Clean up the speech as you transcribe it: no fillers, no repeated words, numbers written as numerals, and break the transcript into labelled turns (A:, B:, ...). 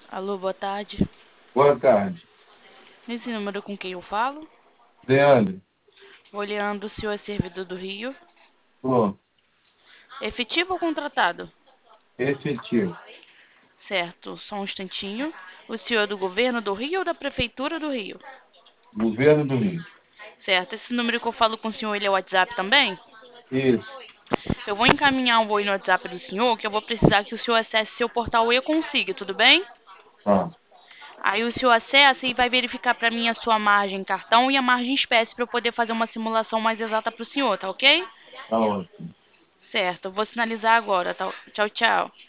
A: Alô, boa tarde.
B: Boa tarde.
A: Nesse número com quem eu falo?
B: Leandro,
A: Olhando, o senhor é servidor do Rio?
B: pô,
A: Efetivo ou contratado?
B: efetivo.
A: Certo, só um instantinho. O senhor é do governo do Rio ou da prefeitura do Rio?
B: Governo do Rio.
A: Certo, esse número que eu falo com o senhor, ele é o WhatsApp também?
B: Isso.
A: Eu vou encaminhar um oi no WhatsApp do senhor, que eu vou precisar que o senhor acesse seu portal e consiga, tudo bem?
B: Tá,
A: Aí o senhor acessa e vai verificar para mim a sua margem cartão e a margem espécie para eu poder fazer uma simulação mais exata para o senhor, tá ok?
B: tá ótimo.
A: Certo, eu vou sinalizar agora, tá? Tchau, tchau.